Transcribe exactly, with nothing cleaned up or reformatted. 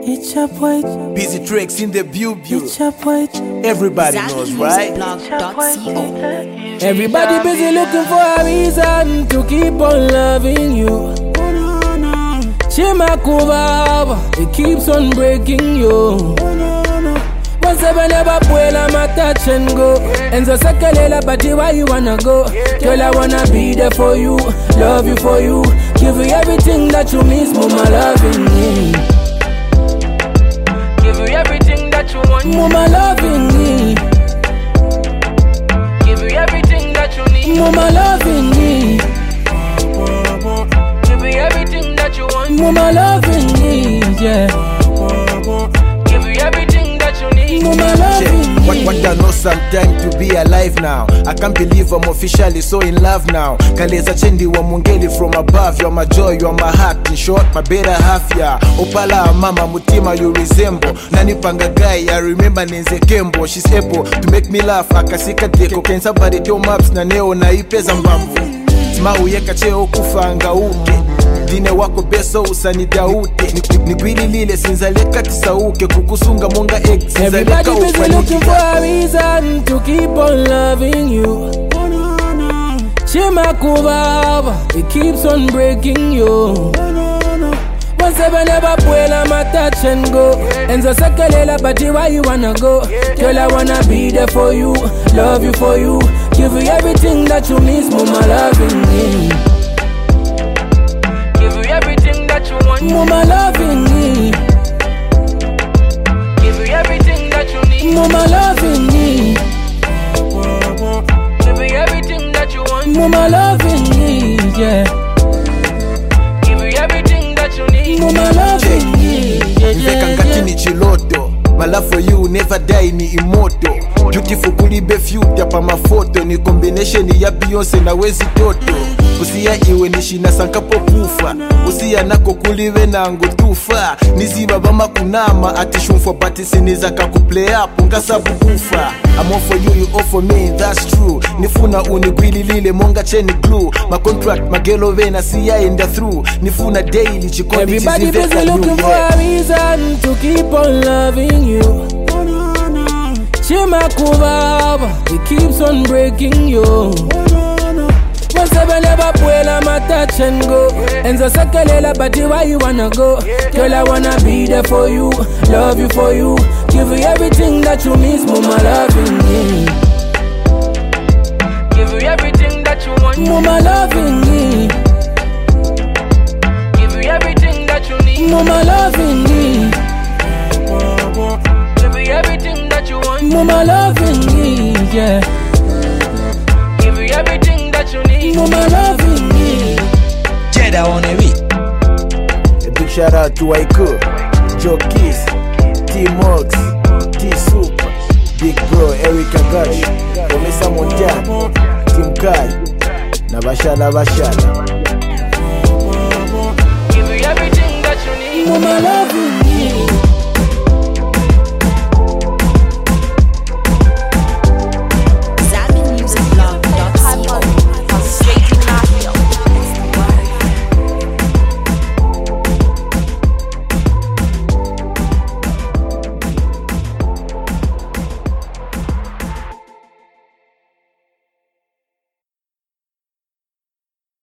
It's your boy. Busy tricks in the view view. It's your boy. Everybody knows, right? Everybody busy looking for a reason to keep on loving you. Chimakubaba, it keeps on breaking you. Once I never pull, I'ma touch and go. And so sakalela, but why you wanna go? Girl, I wanna be there for you, love you for you, give you everything that you miss, mama loving me. Give you everything that you want, mama loving me. Give you everything that you need, mama loving me. Give you everything that you want, mama loving me, yeah. Give you everything that you need, mama loving me. What, what I know sometime to be alive now. I can't believe I'm officially so in love now. Kaleza chendi wa mungeli from above. You're my joy, you're my heart. In short, my better half, yeah. Opala mama mutima you resemble. Nani panga guy, I remember Nenze Kembo. She's able to make me laugh. Akasika deko. Can somebody do maps na neo na ipeza mbambu. Tima uyeka cheo kufanga uke. Dine wako beso usani daute. Nigwili lile sinzaleka tisauke. Kukusunga monga egg sinzaleka everybody busy looking for a reason to keep on loving you. Chimakubaba, it keeps on breaking you. Once I never pull, I'ma touch and go. And so sakalela, but why you wanna go? Girl, I wanna be there for you, love you for you, give you everything that you miss, mama loving me. Give you everything that you want, mama loving me. Give you everything that you need, mama loving me. Give you everything that you want, mama loving me, yeah. Give you everything that you need, mama loving me, yeah, yeah, Kakini chiloto. My love for you never die ni immortal. Beautiful kulibe future pa mafoto. Ni combination ya Beyonce na Wezi Toto. Usiya iwe nishina sankapo kufa. Usiya nako kuliwe na angu tufa. Niziba bama kunama ati shumfo bati siniza kaku play up ungasa bukufa. I'm all for you, you all for me, that's true. Nifuna unigwili lile monga cheni glue. My contract, my girl ovena siya enda through. Nifuna daily chikondi everybody busy looking for a reason to keep on loving you. Chimakubaba, it keeps on breaking you. Once I never pull, I'ma touch and go. And so sakalela, but why you wanna go? Girl, I wanna be there for you, love you for you, give you everything that you miss, mama loving me. Give you everything that you want, mama loving me. Give you everything that you need, mama loving me. Give you everything that you want, mama loving me, yeah. Give you everything that you need, mama loving me. Jeda on a beat. A big shout out to Aiko, Joe Kiss, T-Mox, T-Soup, Big Bro, Eric Agash, Omesa Montana, Tim Kai, Nabashala Bashala. Give you everything that you need, mama loving me.